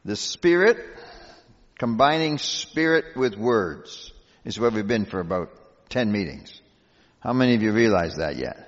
The Spirit, combining Spirit with words, is where we've been for about 10 meetings. How many of you realize that yet?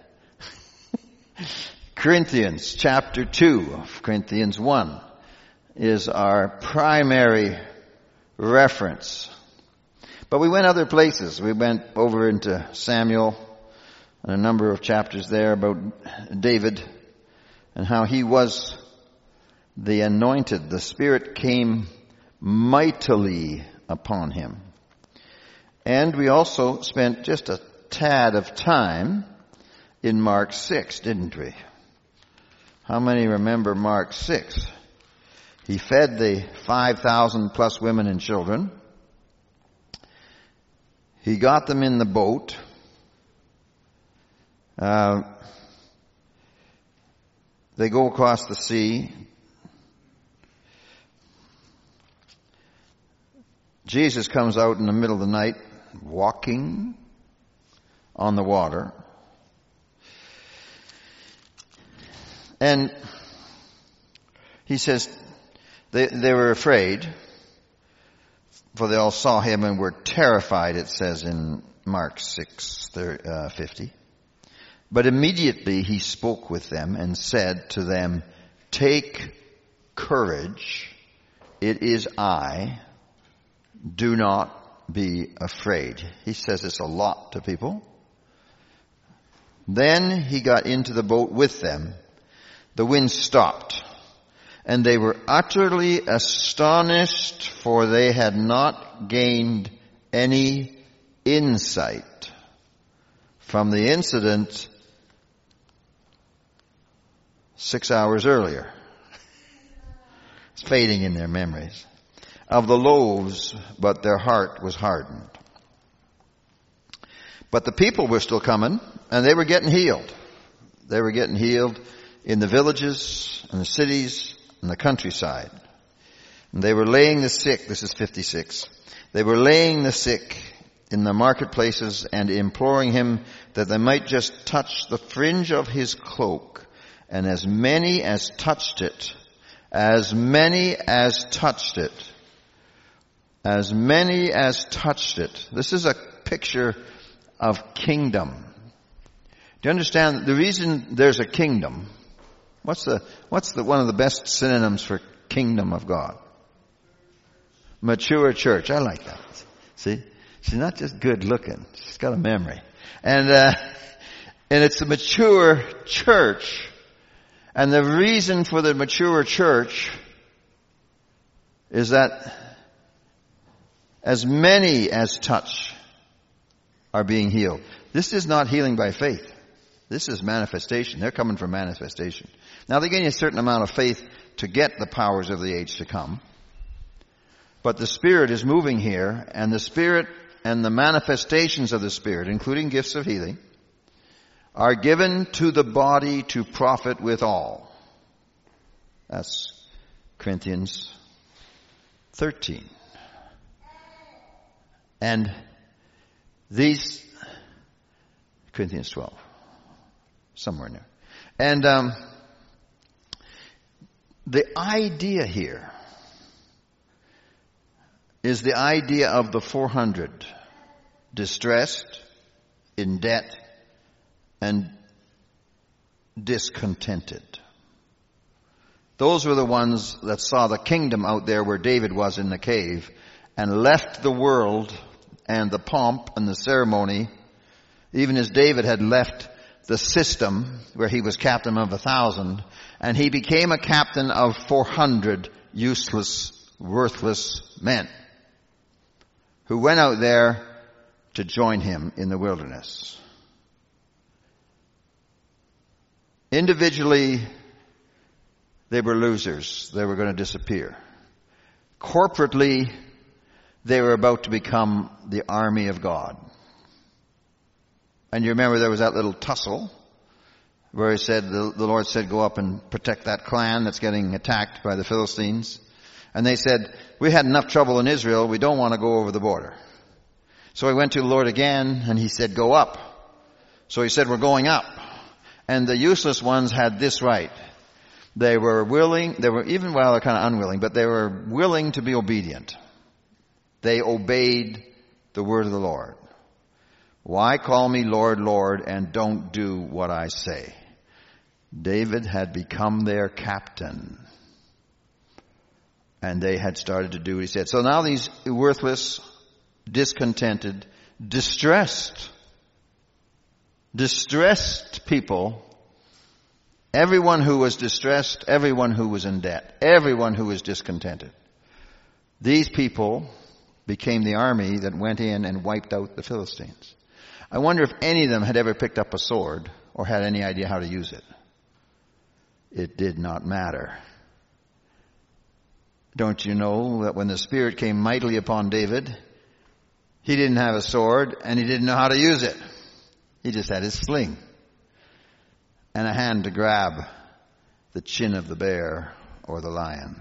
Corinthians chapter 2 of Corinthians 1 is our primary reference. But we went other places. We went over into Samuel and a number of chapters there about David and how he was the anointed. The Spirit came mightily upon him. And we also spent just a tad of time in Mark 6, didn't we? How many remember Mark 6? He fed the 5,000 plus women and children. He got them in the boat. They go across the sea. Jesus comes out in the middle of the night, walking on the water. And he says they were afraid, for they all saw him and were terrified, it says in Mark 6:50. But immediately he spoke with them and said to them, "Take courage, it is I, do not be afraid." He says this a lot to people. Then he got into the boat with them. The wind stopped, and they were utterly astonished, for they had not gained any insight from the incident 6 hours earlier. It's fading in their memories. Of the loaves, but their heart was hardened. But the people were still coming, and they were getting healed. They were getting healed in the villages and the cities and the countryside. And they were laying the sick, this is 56, they were laying the sick in the marketplaces and imploring him that they might just touch the fringe of his cloak. And as many as touched it, as many as touched it, this is a picture of kingdom. Do you understand the reason there's a kingdom? What's the one of the best synonyms for kingdom of God? Mature church. I like that. See? She's not just good looking. She's got a memory. And it's a mature church. And the reason for the mature church is that as many as touch are being healed. This is not healing by faith. This is manifestation. They're coming for manifestation. Now they gain a certain amount of faith to get the powers of the age to come. But the Spirit is moving here, and the Spirit and the manifestations of the Spirit, including gifts of healing, are given to the body to profit withal. That's Corinthians 13. And these, Corinthians 12, somewhere in there. And the idea here is the idea of the 400, distressed, in debt, and discontented. Those were the ones that saw the kingdom out there where David was in the cave and left the world and the pomp and the ceremony, even as David had left the system where he was captain of 1,000, and he became a captain of 400 useless, worthless men who went out there to join him in the wilderness. Individually, they were losers. They were going to disappear. Corporately, they were about to become the army of God. And you remember there was that little tussle where he said, the Lord said, go up and protect that clan that's getting attacked by the Philistines. And they said, we had enough trouble in Israel. We don't want to go over the border. So he went to the Lord again and he said, go up. So he said, we're going up. And the useless ones had this right. They were willing, they're kind of unwilling, but they were willing to be obedient. They obeyed the word of the Lord. Why call me Lord, Lord, and don't do what I say? David had become their captain. And they had started to do what he said. So now these worthless, discontented, distressed people, everyone who was distressed, everyone who was in debt, everyone who was discontented, these people became the army that went in and wiped out the Philistines. I wonder if any of them had ever picked up a sword or had any idea how to use it. It did not matter. Don't you know that when the Spirit came mightily upon David, he didn't have a sword and he didn't know how to use it. He just had his sling and a hand to grab the chin of the bear or the lion.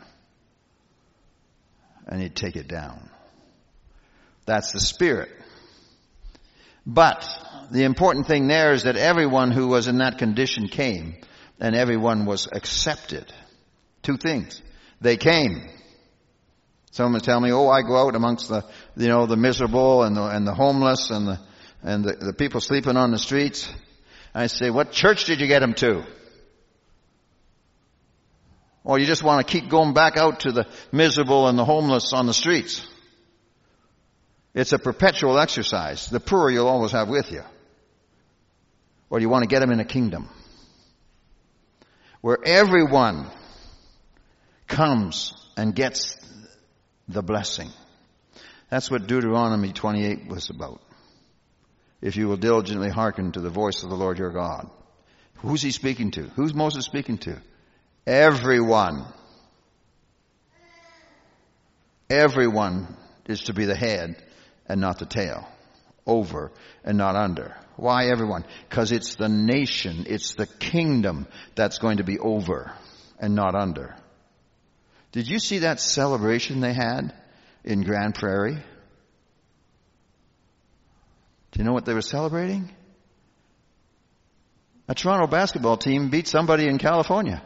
And he'd take it down. That's the Spirit. But the important thing there is that everyone who was in that condition came, and everyone was accepted. Two things. They came. Someone tell me, I go out amongst the miserable and the homeless and the people sleeping on the streets. I say, what church did you get them to? Or you just want to keep going back out to the miserable and the homeless on the streets? It's a perpetual exercise. The poor you'll always have with you. Or you want to get them in a kingdom where everyone comes and gets the blessing. That's what Deuteronomy 28 was about. If you will diligently hearken to the voice of the Lord your God. Who's he speaking to? Who's Moses speaking to? Everyone. Everyone is to be the head and not the tail. Over and not under. Why everyone? Because it's the nation, it's the kingdom that's going to be over and not under. Did you see that celebration they had in Grand Prairie? Do you know what they were celebrating? A Toronto basketball team beat somebody in California.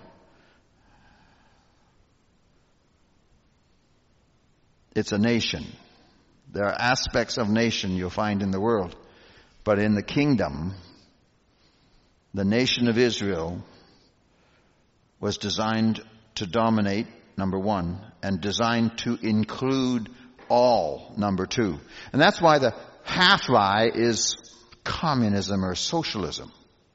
It's a nation. There are aspects of nation you'll find in the world. But in the kingdom, the nation of Israel was designed to dominate, number one, and designed to include all, number two. And that's why the half-lie is communism or socialism.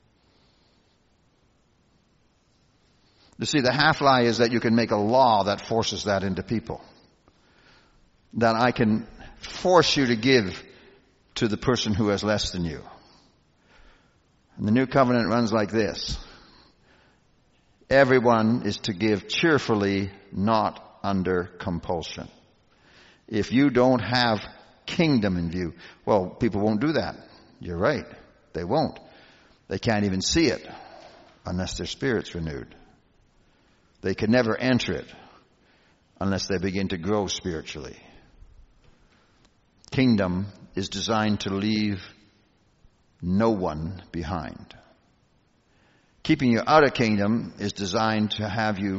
You see, the half-lie is that you can make a law that forces that into people. That I can force you to give to the person who has less than you. And the new covenant runs like this. Everyone is to give cheerfully, not under compulsion. If you don't have kingdom in view, well, people won't do that. You're right. They won't. They can't even see it unless their spirit's renewed. They can never enter it unless they begin to grow spiritually. Kingdom is designed to leave no one behind. Keeping you out of kingdom is designed to have you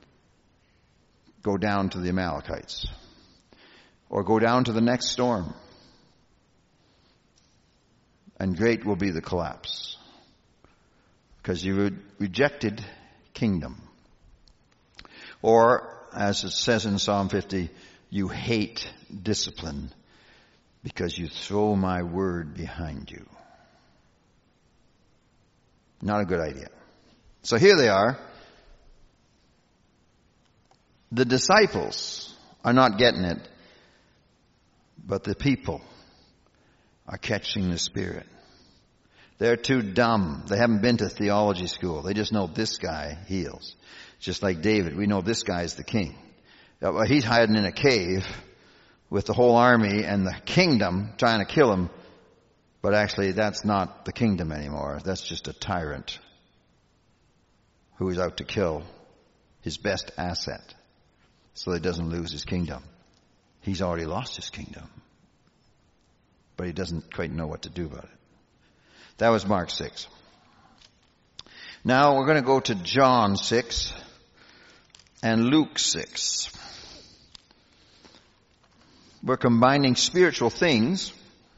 go down to the Amalekites or go down to the next storm. And great will be the collapse because you rejected kingdom. Or, as it says in Psalm 50, you hate discipline because you throw my word behind you. Not a good idea. So here they are. The disciples are not getting it, but the people are catching the Spirit. They're too dumb. They haven't been to theology school. They just know this guy heals. Just like David, we know this guy's the king. He's hiding in a cave with the whole army and the kingdom trying to kill him. But actually, that's not the kingdom anymore. That's just a tyrant who is out to kill his best asset so he doesn't lose his kingdom. He's already lost his kingdom, but he doesn't quite know what to do about it. That was Mark 6. Now we're going to go to John 6, and Luke 6. We're combining spiritual things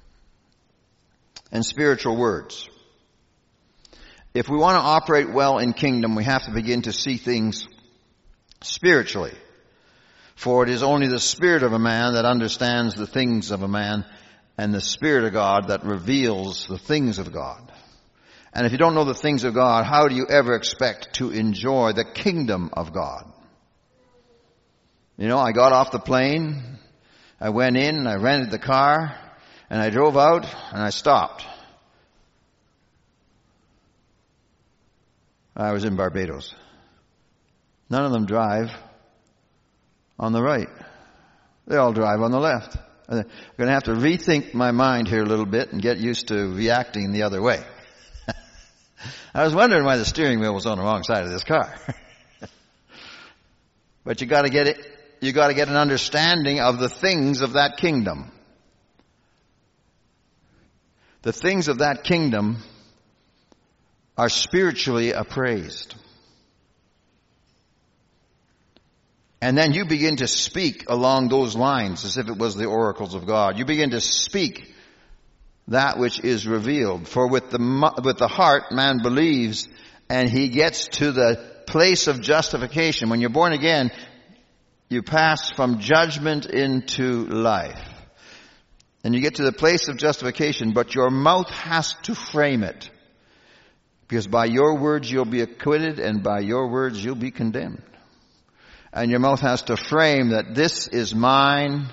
and spiritual words. If we want to operate well in kingdom, we have to begin to see things spiritually. For it is only the spirit of a man that understands the things of a man, and the Spirit of God that reveals the things of God. And if you don't know the things of God, how do you ever expect to enjoy the kingdom of God? You know, I got off the plane, I went in, I rented the car, and I drove out, and I stopped. I was in Barbados. None of them drive on the right. They all drive on the left. I'm going to have to rethink my mind here a little bit and get used to reacting the other way. I was wondering why the steering wheel was on the wrong side of this car. But you got to get it. You got to get an understanding of the things of that kingdom. The things of that kingdom are spiritually appraised. And then you begin to speak along those lines as if it was the oracles of God. You begin to speak that which is revealed. For with the heart man believes, and he gets to the place of justification. When you're born again, you pass from judgment into life. And you get to the place of justification, but your mouth has to frame it. Because by your words you'll be acquitted, and by your words you'll be condemned. And your mouth has to frame that this is mine.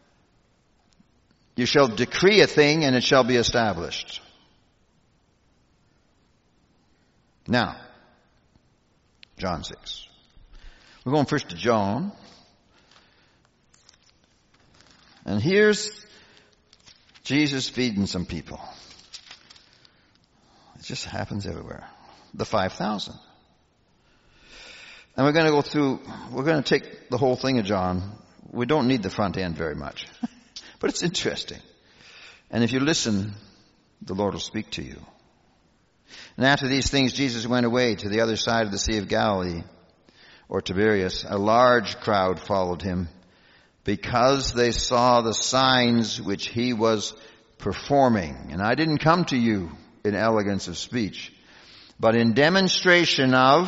You shall decree a thing and it shall be established. Now, John 6. We're going first to John. And here's Jesus feeding some people. It just happens everywhere. The 5,000. And we're going to take the whole thing of John. We don't need the front end very much. But it's interesting. And if you listen, the Lord will speak to you. And after these things, Jesus went away to the other side of the Sea of Galilee, or Tiberias. A large crowd followed him, because they saw the signs which he was performing. And I didn't come to you in elegance of speech, but in demonstration of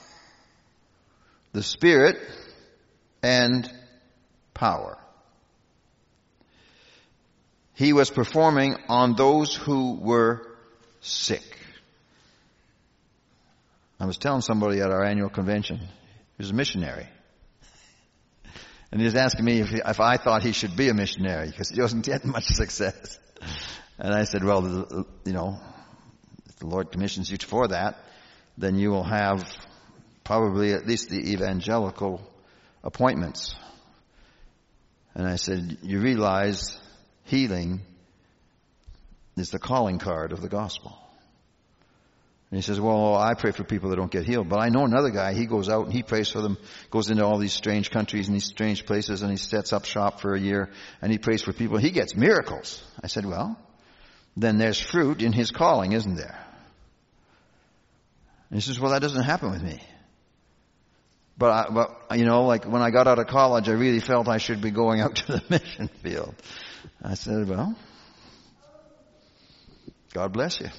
the Spirit and power. He was performing on those who were sick. I was telling somebody at our annual convention, he was a missionary. And he was asking me if I thought he should be a missionary, because he wasn't getting much success. And I said, well, you know, if the Lord commissions you for that, then you will have probably at least the evangelical appointments. And I said, you realize healing is the calling card of the gospel. And he says, well, I pray for people that don't get healed. But I know another guy, he goes out and he prays for them, goes into all these strange countries and these strange places, and he sets up shop for a year, and he prays for people. He gets miracles. I said, well, then there's fruit in his calling, isn't there? And he says, well, that doesn't happen with me. But you know, like when I got out of college, I really felt I should be going out to the mission field. I said, well, God bless you.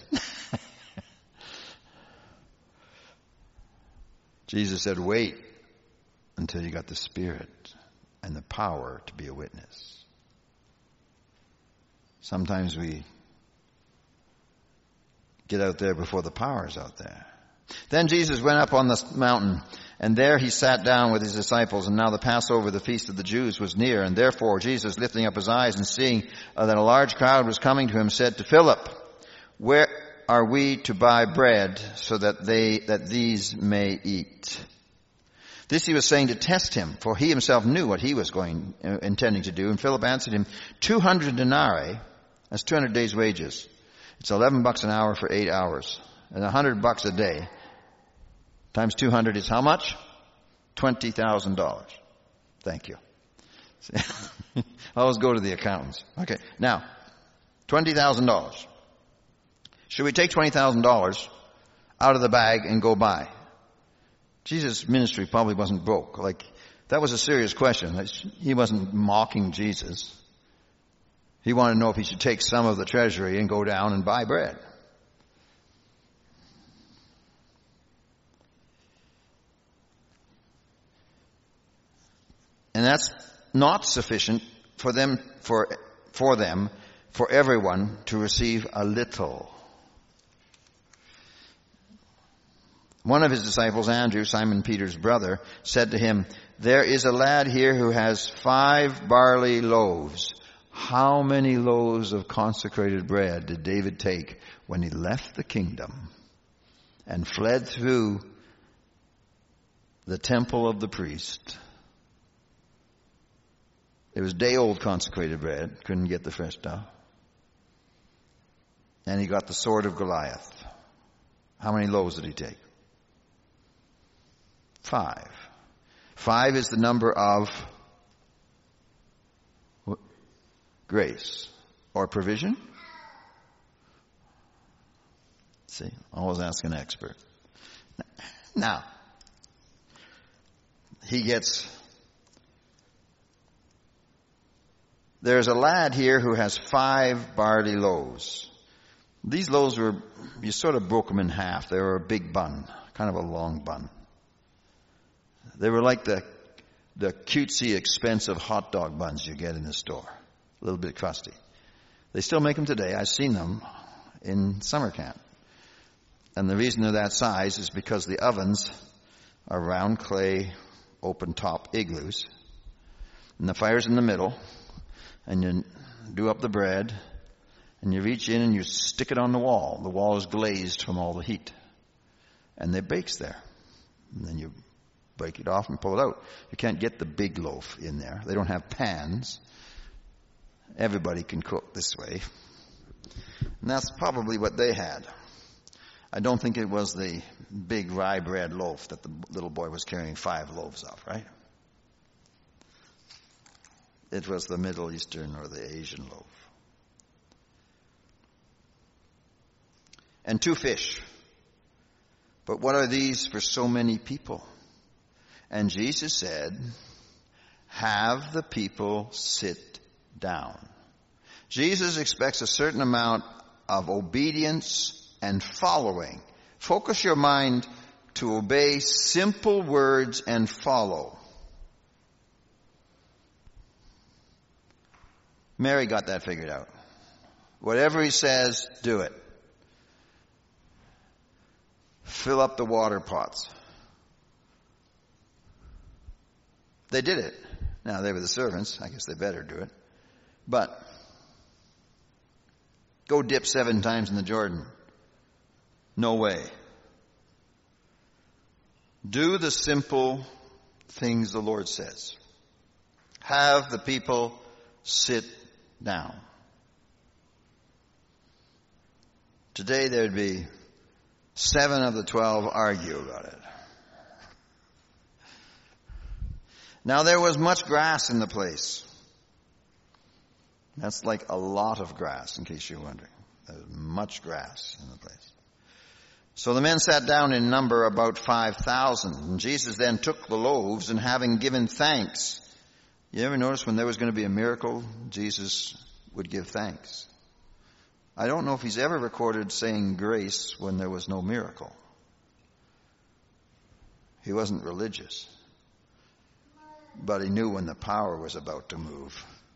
Jesus said, wait until you got the Spirit and the power to be a witness. Sometimes we get out there before the power is out there. Then Jesus went up on the mountain, and there he sat down with his disciples. And now the Passover, the feast of the Jews, was near. And therefore Jesus, lifting up his eyes and seeing that a large crowd was coming to him, said to Philip, where are we to buy bread so that these may eat? This he was saying to test him, for he himself knew what he was intending to do. And Philip answered him, 200 denarii, that's 200 days' wages. It's $11 an hour for 8 hours. And $100 a day times 200 is how much? $20,000. Thank you. I always go to the accountants. Okay, now, $20,000. Should we take $20,000 out of the bag and go buy? Jesus' ministry probably wasn't broke. Like, that was a serious question. He wasn't mocking Jesus. He wanted to know if he should take some of the treasury and go down and buy bread. And that's not sufficient for everyone to receive a little. One of his disciples, Andrew, Simon Peter's brother, said to him, "There is a lad here who has 5 barley loaves. How many loaves of consecrated bread did David take when he left the kingdom and fled through the temple of the priest?" It was day-old consecrated bread. Couldn't get the fresh stuff. And he got the sword of Goliath. How many loaves did he take? 5. 5 is the number of grace or provision. See, always ask an expert. Now, there's a lad here who has 5 barley loaves. These loaves you sort of broke them in half. They were a big bun, kind of a long bun. They were like the cutesy, expensive hot dog buns you get in the store. A little bit crusty. They still make them today. I've seen them in summer camp. And the reason they're that size is because the ovens are round clay, open top igloos. And the fire's in the middle. And you do up the bread. And you reach in and you stick it on the wall. The wall is glazed from all the heat. And it bakes there. And then you break it off and pull it out. You can't get the big loaf in there. They don't have pans. Everybody can cook this way. And that's probably what they had. I don't think it was the big rye bread loaf that the little boy was carrying 5 loaves of, right? It was the Middle Eastern or the Asian loaf. And 2 fish. But what are these for so many people? And Jesus said, "Have the people sit down." Jesus expects a certain amount of obedience and following. Focus your mind to obey simple words and follow. Mary got that figured out. Whatever he says, do it. Fill up the water pots. They did it. Now, they were the servants. I guess they better do it. But go dip 7 times in the Jordan. No way. Do the simple things the Lord says. Have the people sit down. Today there'd be 7 of the 12 argue about it. Now there was much grass in the place. That's like a lot of grass, in case you're wondering. There's much grass in the place. So the men sat down in number about 5,000. And Jesus then took the loaves and having given thanks. You ever notice when there was going to be a miracle, Jesus would give thanks? I don't know if he's ever recorded saying grace when there was no miracle. He wasn't religious. But he knew when the power was about to move.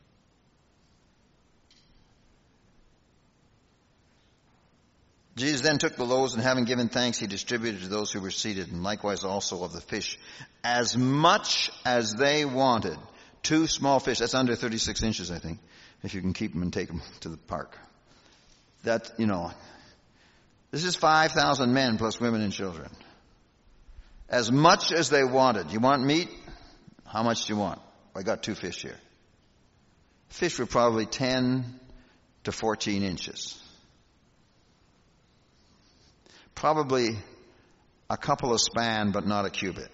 Jesus then took the loaves and having given thanks, he distributed to those who were seated, and likewise also of the fish, as much as they wanted. 2 small fish, that's under 36 inches, I think, if you can keep them and take them to the park. That, this is 5,000 men plus women and children. As much as they wanted. You want meat? How much do you want? I got 2 fish here. Fish were probably 10 to 14 inches. Probably a couple of span, but not a cubit.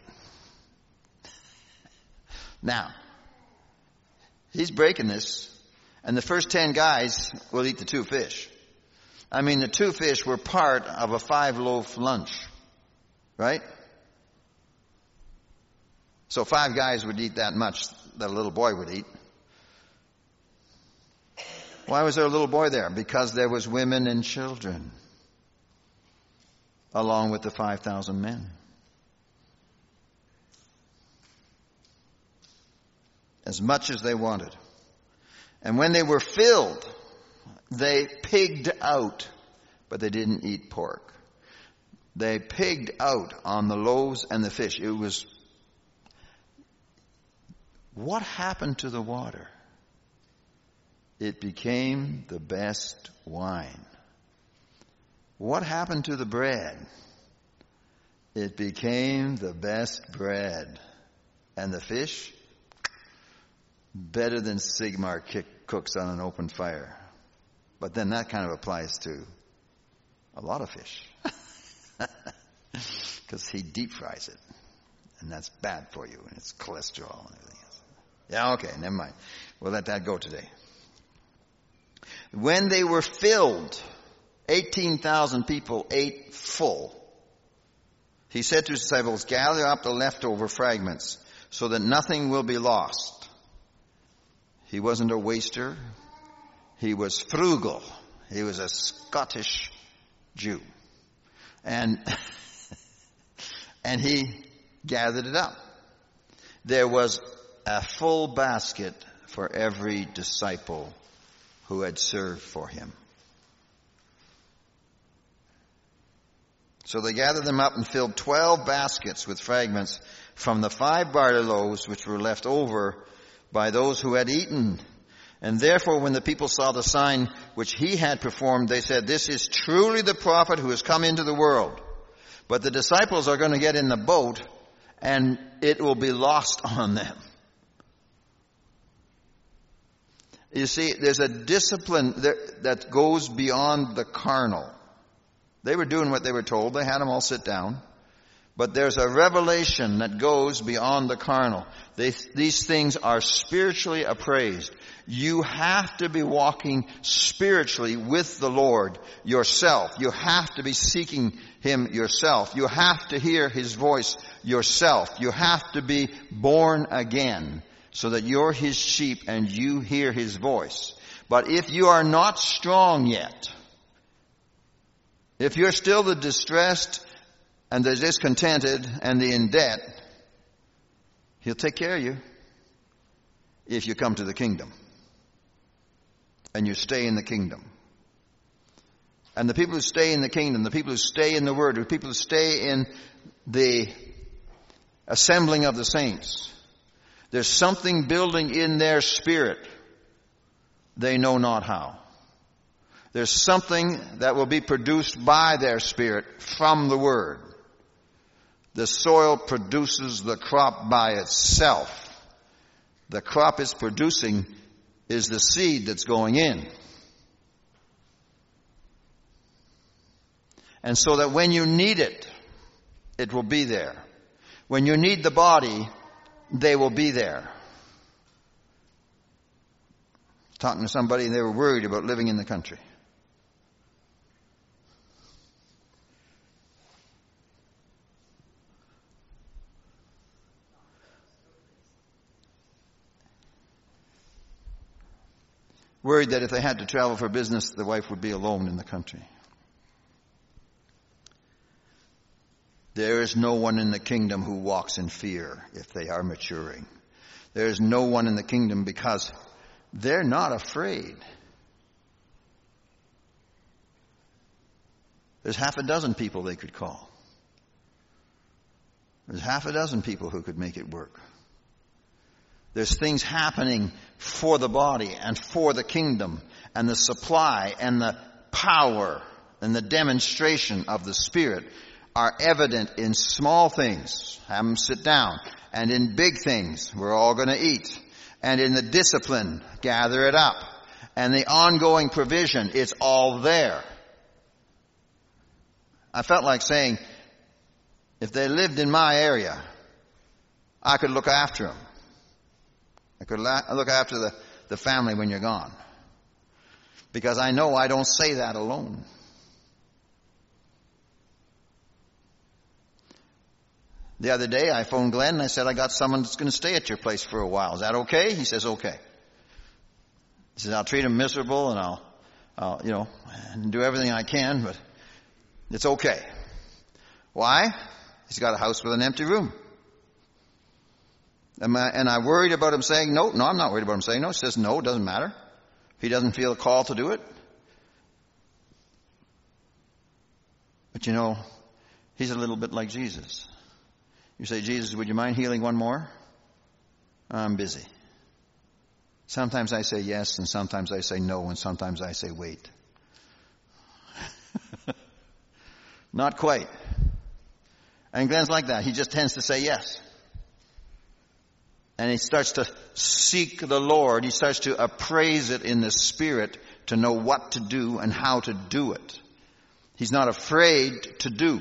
Now, he's breaking this, and the first 10 guys will eat the 2 fish. I mean, the 2 fish were part of a 5-loaf lunch, right? So 5 guys would eat that much that a little boy would eat. Why was there a little boy there? Because there was women and children along with the 5,000 men. As much as they wanted. And when they were filled, they pigged out, but they didn't eat pork. They pigged out on the loaves and the fish. It was, what happened to the water? It became the best wine. What happened to the bread? It became the best bread. And the fish? Better than Sigmar cooks on an open fire. But then that kind of applies to a lot of fish. Because he deep fries it. And that's bad for you. And it's cholesterol and everything else. Yeah, okay, never mind. We'll let that go today. When they were filled, 18,000 people ate full. He said to his disciples, gather up the leftover fragments so that nothing will be lost. He wasn't a waster. He was frugal. He was a Scottish Jew. And he gathered it up. There was a full basket for every disciple who had served for him. So they gathered them up and filled 12 baskets with fragments from the 5 barley loaves which were left over by those who had eaten. And therefore, when the people saw the sign which he had performed, they said, this is truly the prophet who has come into the world. But the disciples are going to get in the boat and it will be lost on them. You see, there's a discipline that goes beyond the carnal. They were doing what they were told. They had them all sit down. But there's a revelation that goes beyond the carnal. These things are spiritually appraised. You have to be walking spiritually with the Lord yourself. You have to be seeking Him yourself. You have to hear His voice yourself. You have to be born again so that you're His sheep and you hear His voice. But if you are not strong yet, if you're still the distressed and the discontented and the in debt, He'll take care of you if you come to the kingdom and you stay in the kingdom. And the people who stay in the kingdom, the people who stay in the Word, the people who stay in the assembling of the saints, there's something building in their spirit. They know not how. There's something that will be produced by their spirit from the Word. The soil produces the crop by itself. The crop it's producing is the seed that's going in. And so that when you need it, it will be there. When you need the body, they will be there. Talking to somebody, and they were worried about living in the country. Worried that if they had to travel for business, the wife would be alone in the country. There is no one in the kingdom who walks in fear if they are maturing. There is no one in the kingdom because they're not afraid. There's half a dozen people they could call. There's half a dozen people who could make it work. There's things happening for the body and for the kingdom, and the supply and the power and the demonstration of the Spirit are evident in small things. Have them sit down. And in big things, we're all going to eat. And in the discipline, gather it up. And the ongoing provision, it's all there. I felt like saying, if they lived in my area, I could look after them. I could look after the family when you're gone. Because I know I don't say that alone. The other day I phoned Glenn and I said, I got someone that's going to stay at your place for a while. Is that okay? He says, okay. He says, I'll treat him miserable and I'll do everything I can, but it's okay. Why? He's got a house with an empty room. And I worried about him saying no? No, I'm not worried about him saying no. He says no, it doesn't matter. If he doesn't feel a call to do it. But he's a little bit like Jesus. You say, Jesus, would you mind healing one more? I'm busy. Sometimes I say yes, and sometimes I say no, and sometimes I say wait. Not quite. And Glenn's like that. He just tends to say yes. And he starts to seek the Lord. He starts to appraise it in the Spirit to know what to do and how to do it. He's not afraid to do.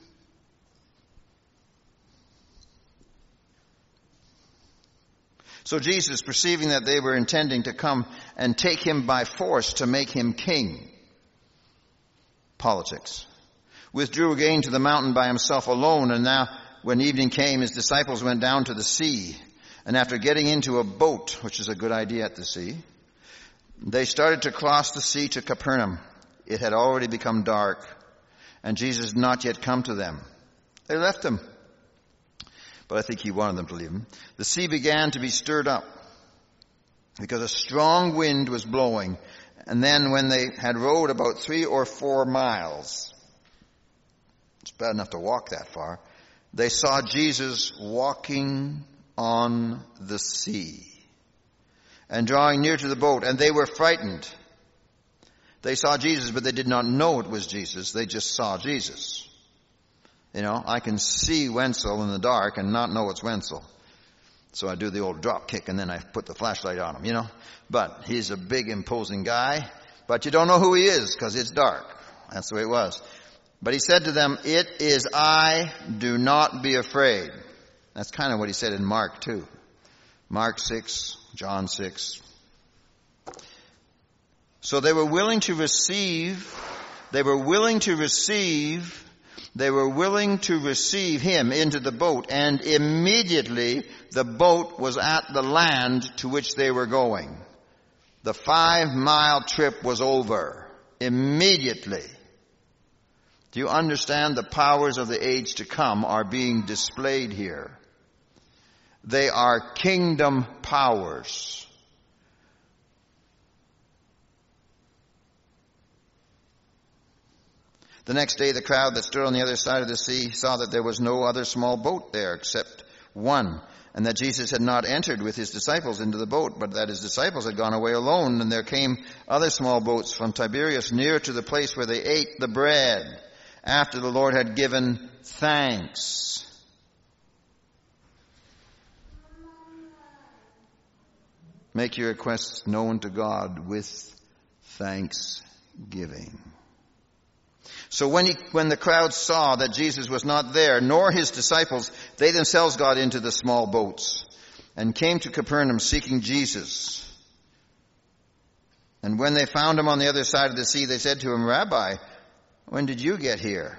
So Jesus, perceiving that they were intending to come and take him by force to make him king, politics, withdrew again to the mountain by himself alone. And now, when evening came, his disciples went down to the sea. And after getting into a boat, which is a good idea at the sea, they started to cross the sea to Capernaum. It had already become dark, and Jesus had not yet come to them. They left him, but I think he wanted them to leave him. The sea began to be stirred up because a strong wind was blowing. And then when they had rowed about 3 or 4 miles, it's bad enough to walk that far, they saw Jesus walking on the sea and drawing near to the boat, and they were frightened. They saw Jesus, but they did not know it was Jesus. They just saw Jesus. I can see Wenzel in the dark and not know it's Wenzel. So I do the old drop kick and then I put the flashlight on him, But he's a big, imposing guy. But you don't know who he is because it's dark. That's the way it was. But he said to them, "It is I, do not be afraid." That's kind of what he said in Mark too. Mark 6, John 6. So they were willing to receive him into the boat, and immediately the boat was at the land to which they were going. The 5-mile trip was over. Immediately. Do you understand the powers of the age to come are being displayed here? They are kingdom powers. The next day, the crowd that stood on the other side of the sea saw that there was no other small boat there except one, and that Jesus had not entered with his disciples into the boat, but that his disciples had gone away alone. And there came other small boats from Tiberias near to the place where they ate the bread after the Lord had given thanks. Make your requests known to God with thanksgiving. So when the crowd saw that Jesus was not there, nor his disciples, they themselves got into the small boats and came to Capernaum seeking Jesus. And when they found him on the other side of the sea, they said to him, "Rabbi, when did you get here?"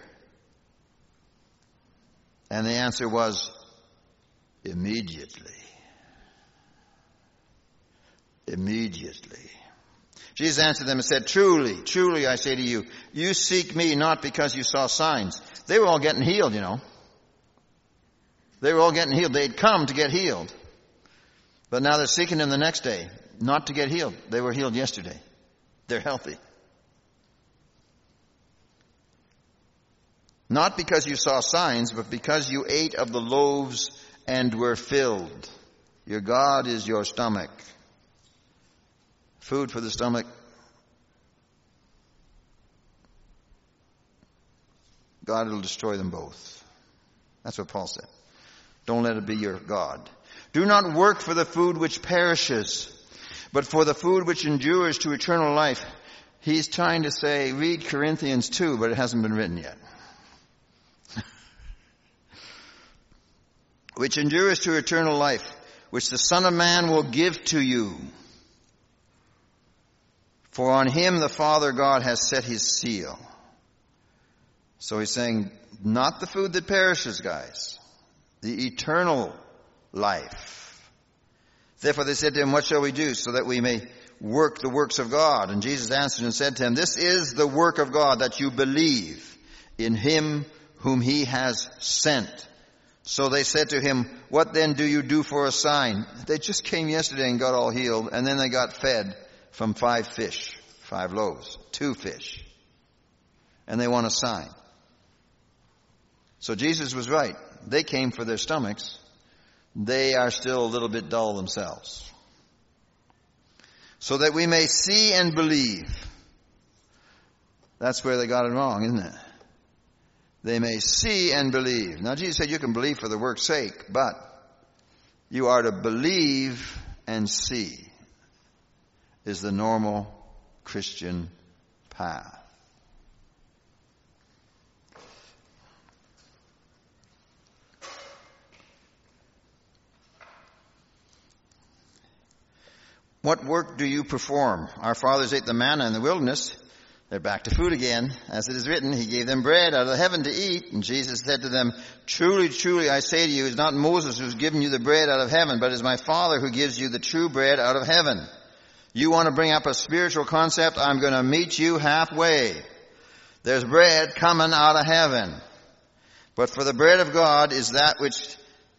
And the answer was, immediately. Immediately. Jesus answered them and said, "Truly, truly, I say to you, you seek me not because you saw signs." They were all getting healed, They were all getting healed. They'd come to get healed. But now they're seeking him the next day, not to get healed. They were healed yesterday. They're healthy. Not because you saw signs, but because you ate of the loaves and were filled. Your God is your stomach. Food for the stomach. God will destroy them both. That's what Paul said. Don't let it be your God. Do not work for the food which perishes, but for the food which endures to eternal life. He's trying to say, read Corinthians 2, but it hasn't been written yet. Which endures to eternal life, which the Son of Man will give to you. For on him the Father God has set his seal. So he's saying, not the food that perishes, guys. the eternal life. Therefore they said to him, what shall we do so that we may work the works of God? And Jesus answered and said to him, this is the work of God, that you believe in him whom he has sent. So they said to him, what then do you do for a sign? They just came yesterday and got all healed, and then they got fed from 5 fish, 5 loaves, 2 fish. And they want a sign. So Jesus was right. They came for their stomachs. They are still a little bit dull themselves. So that we may see and believe. That's where they got it wrong, isn't it? They may see and believe. Now Jesus said you can believe for the work's sake, but you are to believe and see is the normal Christian path. What work do you perform? Our fathers ate the manna in the wilderness. They're back to food again. As it is written, he gave them bread out of heaven to eat. And Jesus said to them, truly, truly, I say to you, it's not Moses who's given you the bread out of heaven, but it's my Father who gives you the true bread out of heaven. You want to bring up a spiritual concept? I'm going to meet you halfway. There's bread coming out of heaven. But for the bread of God is that which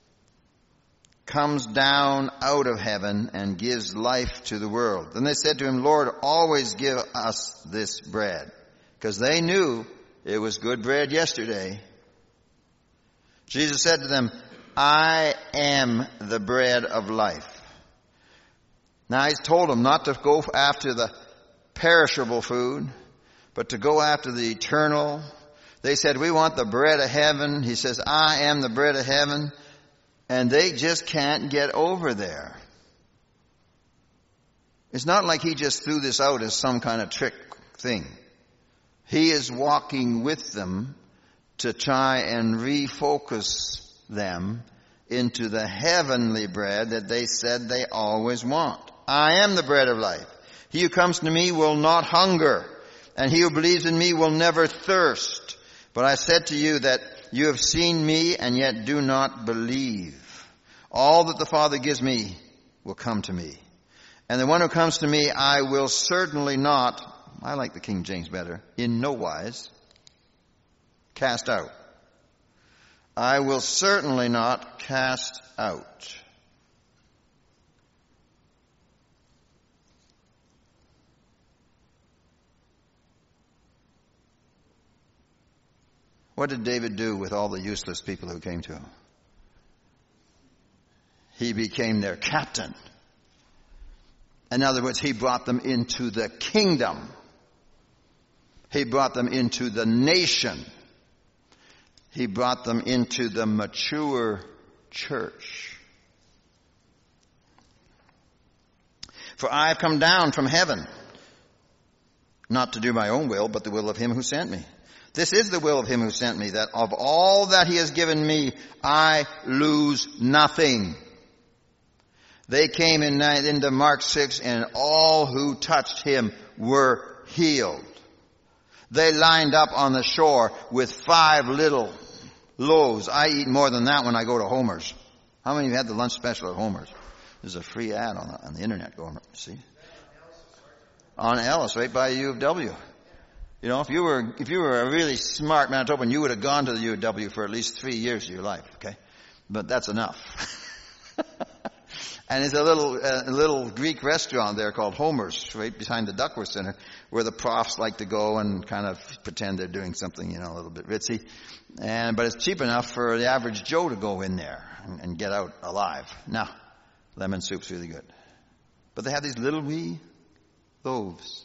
comes down out of heaven and gives life to the world. Then they said to him, Lord, always give us this bread. Because they knew it was good bread yesterday. Jesus said to them, I am the bread of life. Now he's told them not to go after the perishable food, but to go after the eternal. They said, we want the bread of heaven. He says, I am the bread of heaven. And they just can't get over there. It's not like he just threw this out as some kind of trick thing. He is walking with them to try and refocus them into the heavenly bread that they said they always want. I am the bread of life. He who comes to me will not hunger, and he who believes in me will never thirst. But I said to you that you have seen me and yet do not believe. All that the Father gives me will come to me. And the one who comes to me I will certainly not, I like the King James better, in no wise cast out. I will certainly not cast out. What did David do with all the useless people who came to him? He became their captain. In other words, he brought them into the kingdom. He brought them into the nation. He brought them into the mature church. For I have come down from heaven, not to do my own will, but the will of him who sent me. This is the will of him who sent me, that of all that he has given me, I lose nothing. They came into Mark 6, and all who touched him were healed. They lined up on the shore with 5 little loaves. I eat more than that when I go to Homer's. How many of you had the lunch special at Homer's? There's a free ad on the internet going, see? On Ellis, right by U of W. You know, if you were a really smart Manitoban, you would have gone to the U of W for at least 3 years of your life, okay? But that's enough. And there's a little Greek restaurant there called Homer's, right behind the Duckworth Center, where the profs like to go and kind of pretend they're doing something, you know, a little bit ritzy. But it's cheap enough for the average Joe to go in there and get out alive. Now, lemon soup's really good. But they have these little wee loaves.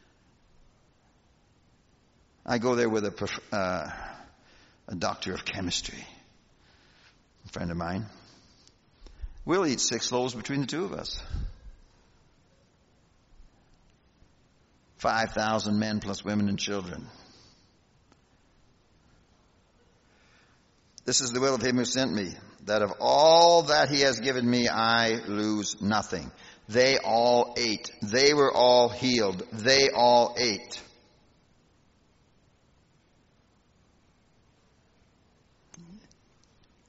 I go there with a doctor of chemistry, a friend of mine. We'll eat 6 loaves between the two of us. 5,000 men plus women and children. This is the will of him who sent me, that of all that he has given me, I lose nothing. They all ate. They were all healed. They all ate.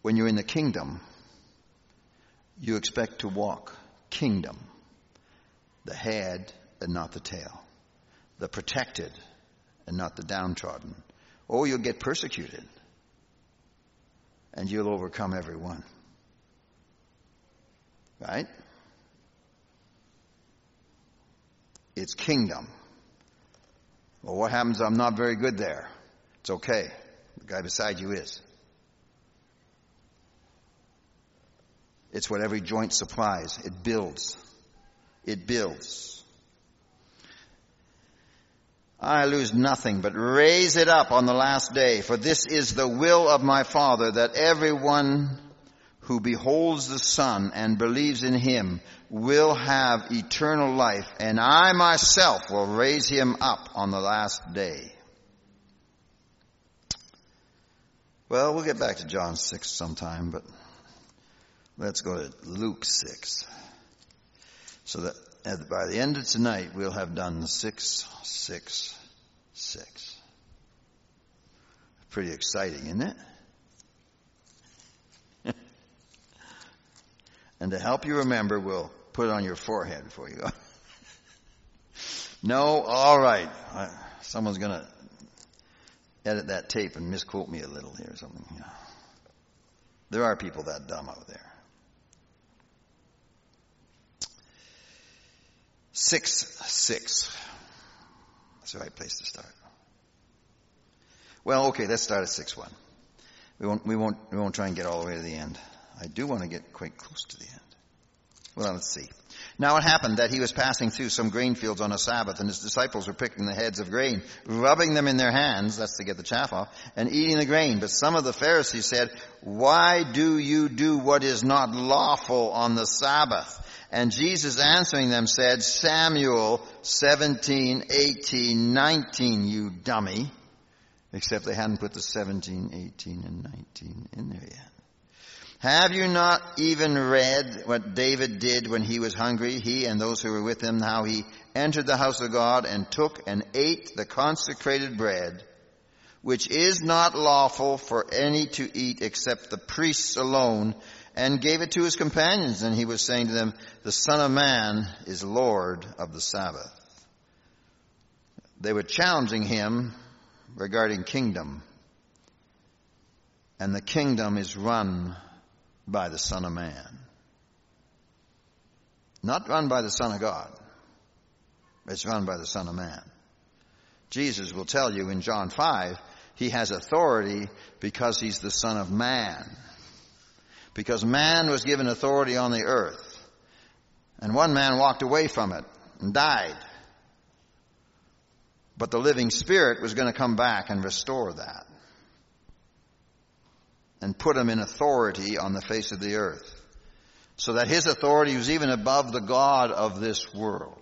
when you're in the kingdom, you expect to walk kingdom, the head and not the tail, the protected and not the downtrodden. Oh, you'll get persecuted, and you'll overcome everyone. Right? It's kingdom. Well, what happens? I'm not very good there. It's okay. The guy beside you is. It's what every joint supplies. It builds. It builds. I lose nothing, but raise it up on the last day. For this is the will of my Father, that everyone who beholds the Son and believes in him will have eternal life, and I myself will raise him up on the last day. Well, we'll get back to John 6 sometime, but let's go to Luke 6. So that by the end of tonight, we'll have done the 666. Pretty exciting, isn't it? And to help you remember, we'll put it on your forehead before you go. No? All right. Someone's going to edit that tape and misquote me a little here or something. You know. There are people that dumb out there. 6:6. That's the right place to start. Well, okay, let's start at 6:1. We won't try and get all the way to the end. I do want to get quite close to the end. Well, let's see. Now it happened that he was passing through some grain fields on a Sabbath, and his disciples were picking the heads of grain, rubbing them in their hands, that's to get the chaff off, and eating the grain. But some of the Pharisees said, "Why do you do what is not lawful on the Sabbath?" And Jesus answering them said, Samuel 17:18-19, you dummy. Except they hadn't put the 17, 18, and 19 in there yet. Have you not even read what David did when he was hungry, he and those who were with him, how he entered the house of God and took and ate the consecrated bread, which is not lawful for any to eat except the priests alone, and gave it to his companions? And he was saying to them, the Son of Man is Lord of the Sabbath. They were challenging him regarding kingdom. And the kingdom is run by the Son of Man. Not run by the Son of God. It's run by the Son of Man. Jesus will tell you in John 5, he has authority because he's the Son of Man. Because man was given authority on the earth. And one man walked away from it and died. But the living Spirit was going to come back and restore that. And put him in authority on the face of the earth. So that his authority was even above the God of this world.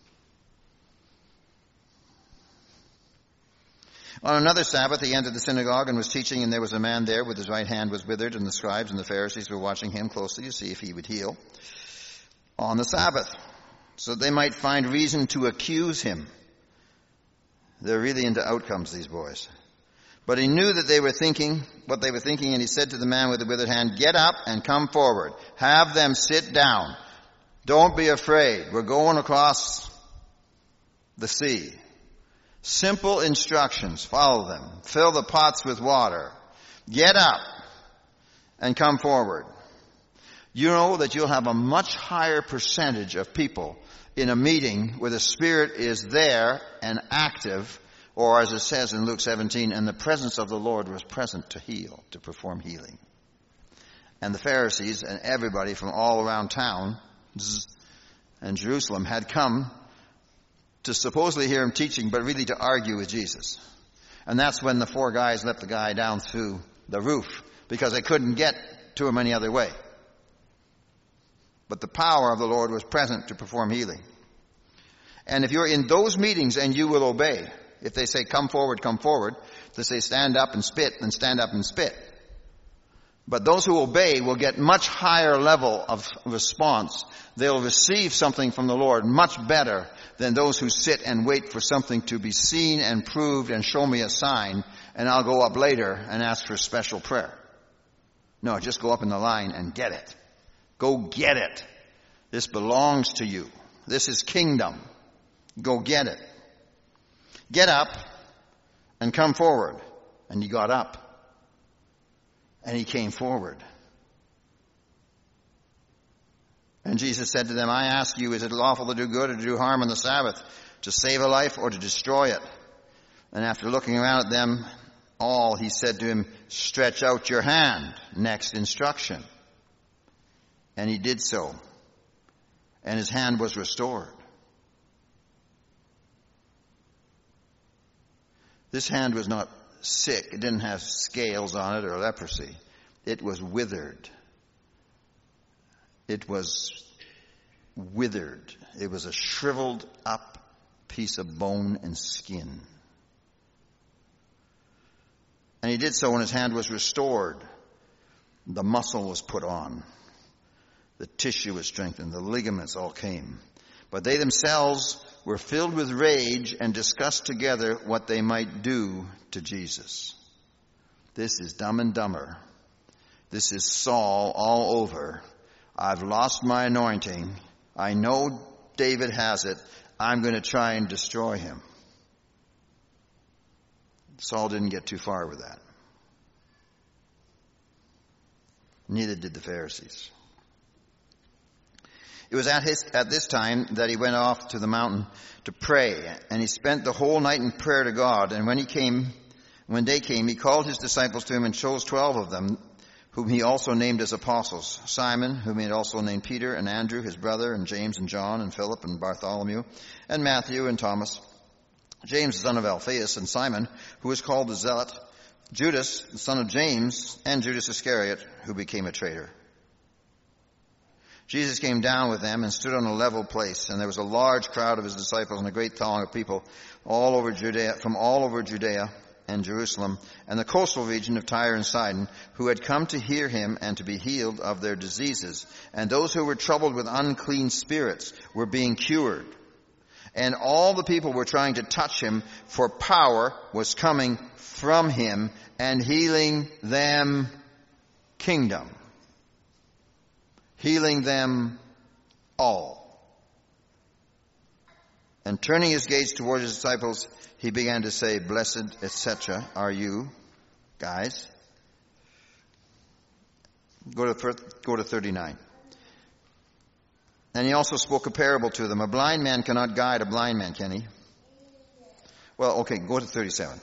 On another Sabbath, he entered the synagogue and was teaching, and there was a man there with his right hand was withered, and the scribes and the Pharisees were watching him closely to see if he would heal on the Sabbath, so they might find reason to accuse him. They're really into outcomes, these boys. But he knew that they were thinking what they were thinking, and he said to the man with the withered hand, get up and come forward. Have them sit down. Don't be afraid. We're going across the sea. Simple instructions. Follow them. Fill the pots with water. Get up and come forward. You know that you'll have a much higher percentage of people in a meeting where the Spirit is there and active, or as it says in Luke 17, and the presence of the Lord was present to heal, to perform healing. And the Pharisees and everybody from all around town and Jerusalem had come to supposedly hear him teaching, but really to argue with Jesus. And that's when the four guys let the guy down through the roof, because they couldn't get to him any other way. But the power of the Lord was present to perform healing. And if you're in those meetings and you will obey, if they say come forward, if they say stand up and spit, then stand up and spit. But those who obey will get much higher level of response. They'll receive something from the Lord much better than those who sit and wait for something to be seen and proved and show me a sign, and I'll go up later and ask for special prayer. No, just go up in the line and get it. Go get it. This belongs to you. This is kingdom. Go get it. Get up and come forward. And he got up. And he came forward. And Jesus said to them, I ask you, is it lawful to do good or to do harm on the Sabbath, to save a life or to destroy it? And after looking around at them all, he said to him, stretch out your hand. Next instruction. And he did so. And his hand was restored. This hand was not sick. It didn't have scales on it or leprosy. It was withered. It was withered. It was a shriveled up piece of bone and skin. And he did so when his hand was restored. The muscle was put on. The tissue was strengthened. The ligaments all came. But they themselves were filled with rage and discussed together what they might do to Jesus. This is Dumb and Dumber. This is Saul all over. I've lost my anointing. I know David has it. I'm going to try and destroy him. Saul didn't get too far with that. Neither did the Pharisees. It was at this time that he went off to the mountain to pray, and he spent the whole night in prayer to God. And when day came, he called his disciples to him and chose 12 of them, whom he also named as apostles: Simon, whom he had also named Peter, and Andrew his brother, and James and John, and Philip and Bartholomew, and Matthew and Thomas, James the son of Alphaeus, and Simon, who was called the Zealot, Judas the son of James, and Judas Iscariot, who became a traitor. Jesus came down with them and stood on a level place, and there was a large crowd of his disciples and a great throng of people from all over Judea and Jerusalem and the coastal region of Tyre and Sidon, who had come to hear him and to be healed of their diseases. And those who were troubled with unclean spirits were being cured. And all the people were trying to touch him, for power was coming from him and healing them. Kingdom. Healing them all. And turning his gaze toward his disciples, he began to say, blessed, etc. are you, guys. Go to 39. And he also spoke a parable to them. A blind man cannot guide a blind man, can he? Well, okay, go to 37.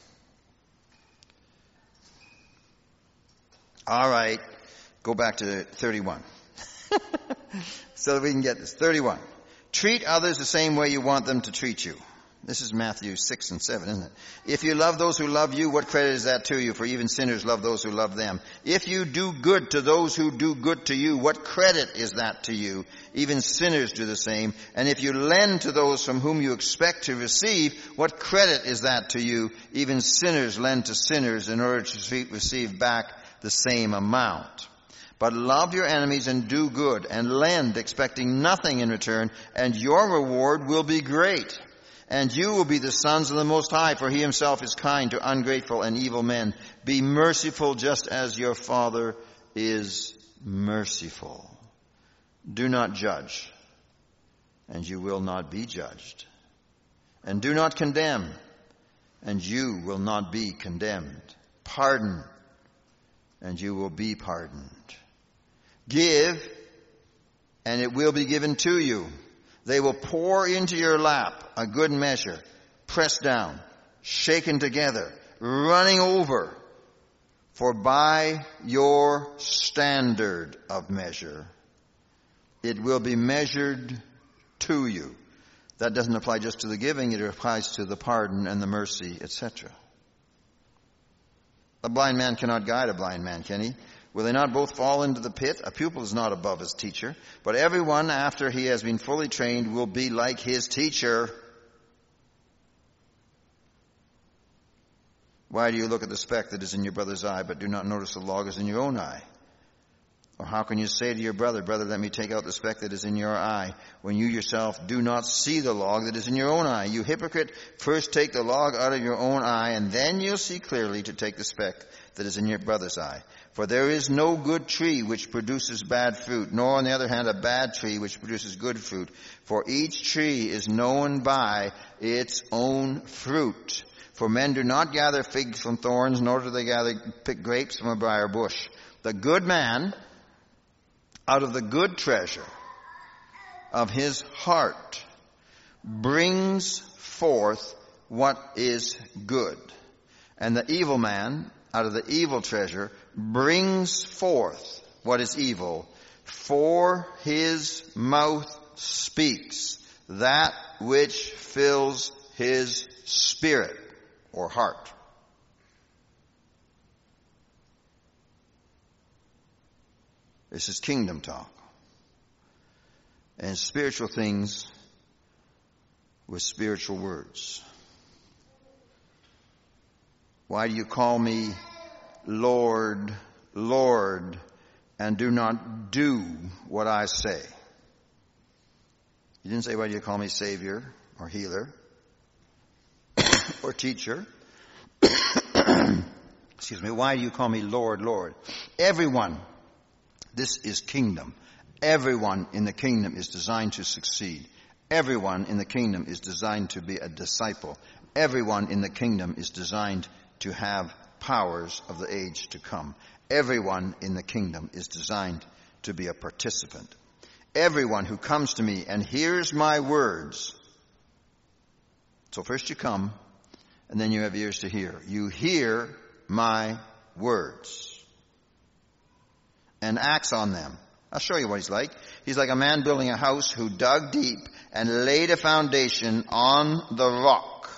All right, go back to 31. So that we can get this. 31. Treat others the same way you want them to treat you. This is Matthew 6 and 7, isn't it? If you love those who love you, what credit is that to you? For even sinners love those who love them. If you do good to those who do good to you, what credit is that to you? Even sinners do the same. And if you lend to those from whom you expect to receive, what credit is that to you? Even sinners lend to sinners in order to receive back the same amount. But love your enemies and do good and lend, expecting nothing in return, and your reward will be great. And you will be the sons of the Most High, for he himself is kind to ungrateful and evil men. Be merciful just as your Father is merciful. Do not judge, and you will not be judged. And do not condemn, and you will not be condemned. Pardon, and you will be pardoned. Give, and it will be given to you. They will pour into your lap a good measure, pressed down, shaken together, running over. For by your standard of measure, it will be measured to you. That doesn't apply just to the giving, it applies to the pardon and the mercy, etc. A blind man cannot guide a blind man, can he? Will they not both fall into the pit? A pupil is not above his teacher, but everyone after he has been fully trained will be like his teacher. Why do you look at the speck that is in your brother's eye, but do not notice the log is in your own eye? Or how can you say to your brother, brother, let me take out the speck that is in your eye, when you yourself do not see the log that is in your own eye? You hypocrite, first take the log out of your own eye, and then you'll see clearly to take the speck that is in your brother's eye. For there is no good tree which produces bad fruit, nor on the other hand a bad tree which produces good fruit. For each tree is known by its own fruit. For men do not gather figs from thorns, nor do they pick grapes from a briar bush. The good man, out of the good treasure of his heart, brings forth what is good. And the evil man, out of the evil treasure, brings forth what is evil. For his mouth speaks that which fills his spirit or heart. This is kingdom talk. And spiritual things with spiritual words. Why do you call me Lord, Lord, and do not do what I say? He didn't say, why do you call me Savior or healer or teacher? Excuse me. Why do you call me Lord, Lord? Everyone, this is kingdom. Everyone in the kingdom is designed to succeed. Everyone in the kingdom is designed to be a disciple. Everyone in the kingdom is designed to have powers of the age to come. Everyone in the kingdom is designed to be a participant. Everyone who comes to me and hears my words. So first you come, and then you have ears to hear. You hear my words and acts on them. I'll show you what he's like. He's like a man building a house who dug deep and laid a foundation on the rock.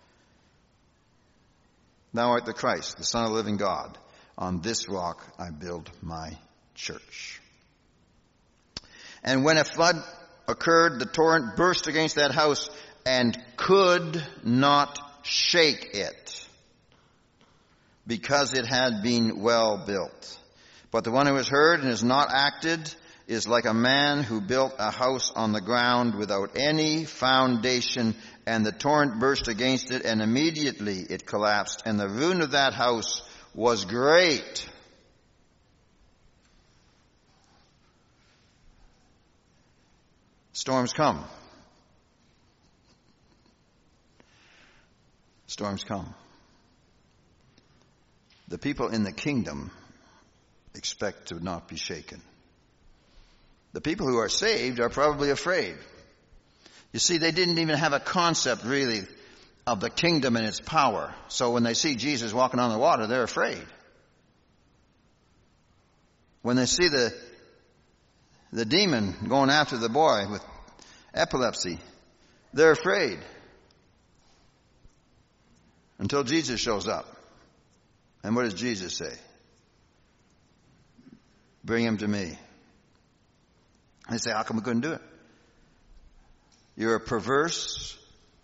Thou art the Christ, the Son of the living God. On this rock I build my church. And when a flood occurred, the torrent burst against that house and could not shake it, because it had been well built. But the one who has heard and has not acted is like a man who built a house on the ground without any foundation, and the torrent burst against it, and immediately it collapsed, and the ruin of that house was great. Storms come. Storms come. The people in the kingdom expect to not be shaken. The people who are saved are probably afraid. You see, they didn't even have a concept really of the kingdom and its power. So when they see Jesus walking on the water, they're afraid. When they see the demon going after the boy with epilepsy, they're afraid. Until Jesus shows up. And what does Jesus say? Bring him to me. They say, how come we couldn't do it? You're a perverse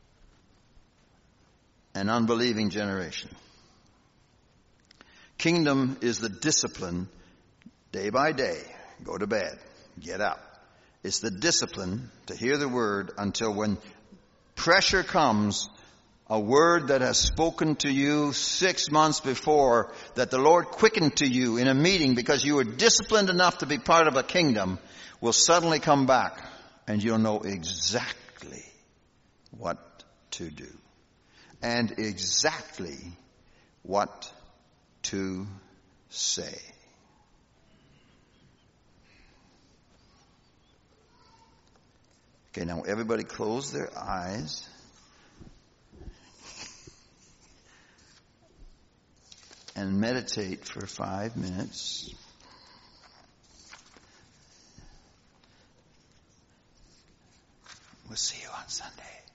and unbelieving generation. Kingdom is the discipline day by day. Go to bed. Get up. It's the discipline to hear the word until when pressure comes, a word that has spoken to you 6 months before, that the Lord quickened to you in a meeting because you were disciplined enough to be part of a kingdom, will suddenly come back and you'll know exactly what to do and exactly what to say. Okay, now everybody close their eyes. And meditate for 5 minutes. We'll see you on Sunday.